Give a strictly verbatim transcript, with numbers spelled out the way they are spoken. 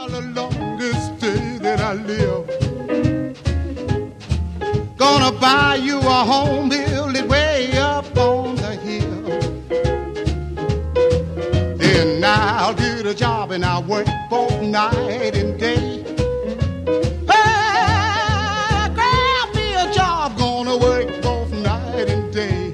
the longest day that I live. Gonna buy you a home, build it way up on the hill. Then I'll get a job and I'll work both night and day. Hey, grab me a job, gonna work both night and day.